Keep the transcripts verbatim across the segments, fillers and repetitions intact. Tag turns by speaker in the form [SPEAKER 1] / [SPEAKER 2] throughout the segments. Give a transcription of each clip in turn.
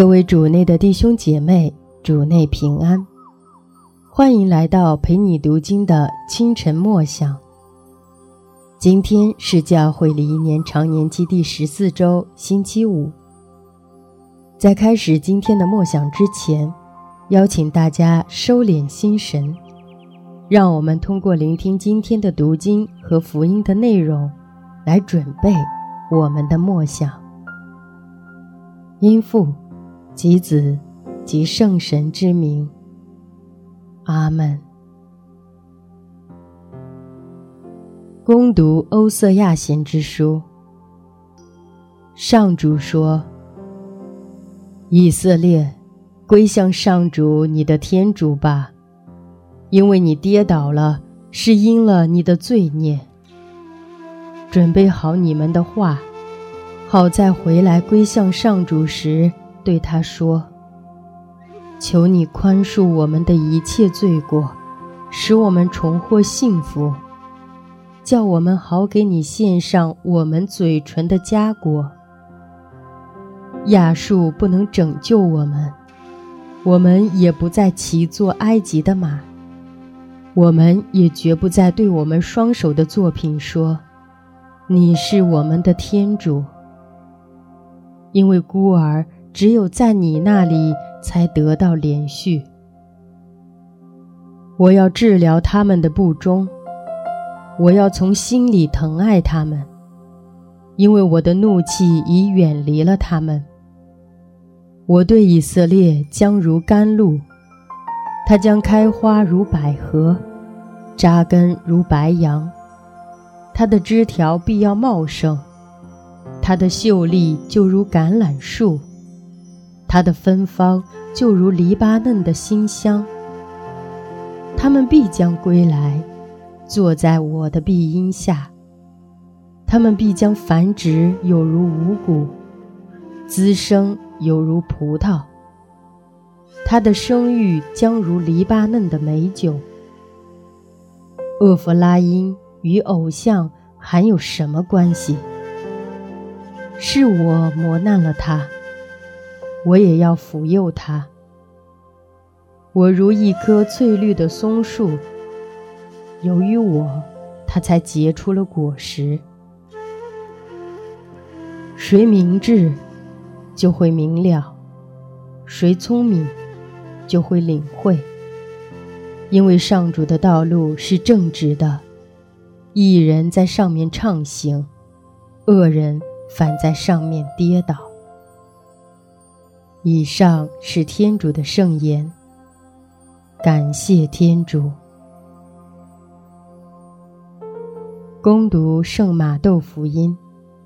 [SPEAKER 1] 各位主内的弟兄姐妹，主内平安，欢迎来到陪你读经的清晨默想。今天是教会里一年常年期第十四周星期五。在开始今天的默想之前，邀请大家收敛心神，让我们通过聆听今天的读经和福音的内容，来准备我们的默想。因父及子及圣神之名，阿们。恭读欧瑟亚先知书。上主说：以色列，归向上主你的天主吧，因为你跌倒了，是因了你的罪孽。准备好你们的话，好在回来归向上主时对他说：求你宽恕我们的一切罪过，使我们重获幸福，叫我们好给你献上我们嘴唇的佳果。亚述不能拯救我们，我们也不再骑坐埃及的马，我们也绝不再对我们双手的作品说：你是我们的天主。因为孤儿只有在你那里才得到连续。我要治疗他们的不忠，我要从心里疼爱他们，因为我的怒气已远离了他们。我对以色列将如甘露，它将开花如百合，扎根如白杨，它的枝条必要茂盛，它的秀丽就如橄榄树，它的芬芳就如黎巴嫩的馨香。他们必将归来，坐在我的庇荫下，他们必将繁殖有如五谷，滋生有如葡萄，它的生育将如黎巴嫩的美酒。厄弗拉因与偶像还有什么关系？是我磨难了他，我也要抚佑他。我如一棵翠绿的松树，由于我，它才结出了果实。谁明智，就会明了；谁聪明，就会领会。因为上主的道路是正直的，义人在上面畅行，恶人反在上面跌倒。以上是天主的圣言，感谢天主。恭读圣马窦福音。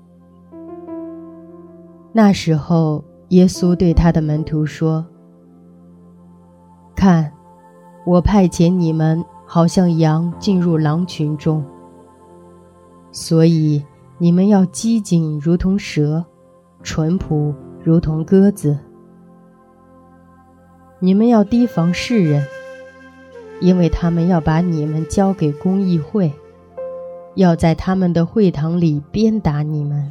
[SPEAKER 1] 那时候，耶稣对他的门徒说：看，我派遣你们好像羊进入狼群中，所以你们要机警如同蛇，淳朴如同鸽子。你们要提防世人，因为他们要把你们交给公议会，要在他们的会堂里鞭打你们，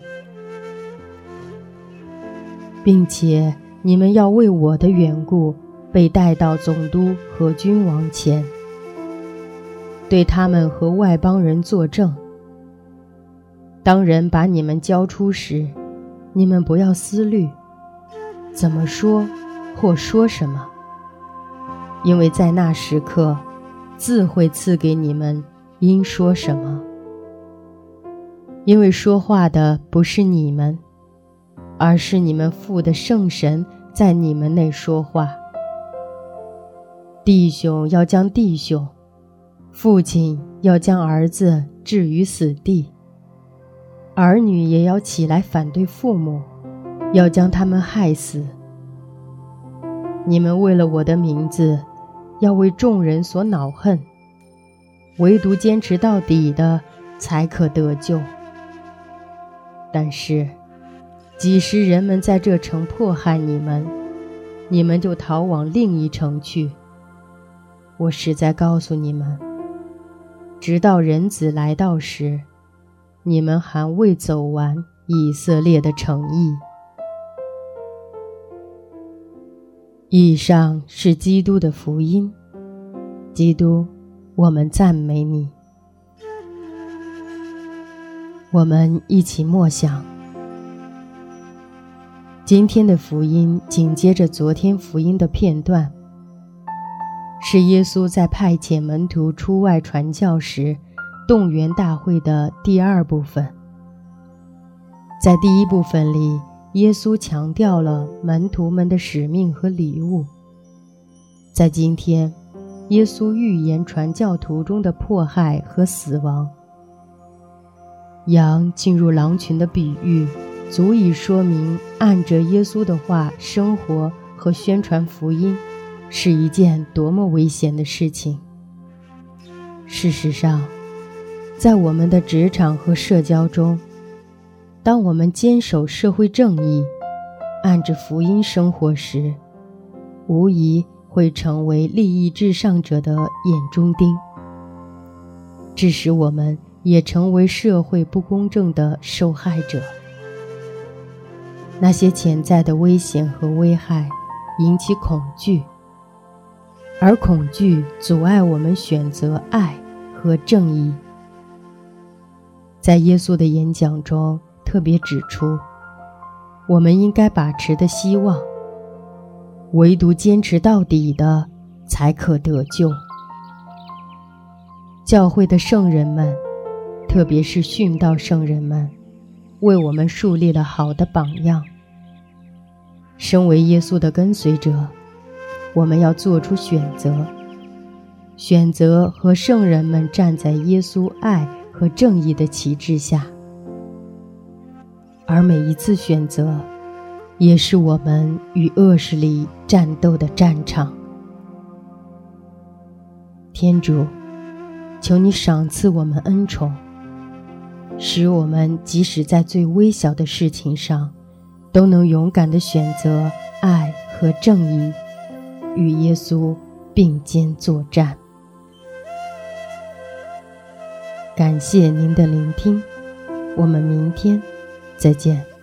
[SPEAKER 1] 并且你们要为我的缘故被带到总督和君王前，对他们和外邦人作证。当人把你们交出时，你们不要思虑怎么说或说什么，因为在那时刻，自会赐给你们应说什么。因为说话的不是你们，而是你们父的圣神在你们内说话。弟兄要将弟兄，父亲要将儿子置于死地，儿女也要起来反对父母，要将他们害死。你们为了我的名字，要为众人所恼恨，唯独坚持到底的才可得救。但是几时人们在这城迫害你们，你们就逃往另一城去。我实在告诉你们，直到人子来到时，你们还未走完以色列的诚意。 以上是基督的福音。基督，我们赞美你。我们一起默想。今天的福音紧接着昨天福音的片段，是耶稣在派遣门徒出外传教时动员大会的第二部分。在第一部分里，耶稣强调了门徒们的使命和礼物。在今天，耶稣预言传教途中的迫害和死亡。羊进入狼群的比喻，足以说明按着耶稣的话生活和宣传福音是一件多么危险的事情。事实上，在我们的职场和社交中，当我们坚守社会正义，按着福音生活时，无疑会成为利益至上者的眼中钉，致使我们也成为社会不公正的受害者。那些潜在的危险和危害引起恐惧，而恐惧阻碍我们选择爱和正义。在耶稣的演讲中特别指出，我们应该把持的希望，唯独坚持到底的才可得救。教会的圣人们，特别是殉道圣人们，为我们树立了好的榜样。身为耶稣的跟随者，我们要做出选择，选择和圣人们站在耶稣爱和正义的旗帜下。而每一次选择，也是我们与恶势力战斗的战场。天主，求你赏赐我们恩宠，使我们即使在最微小的事情上，都能勇敢地选择爱和正义，与耶稣并肩作战。感谢您的聆听，我们明天再见。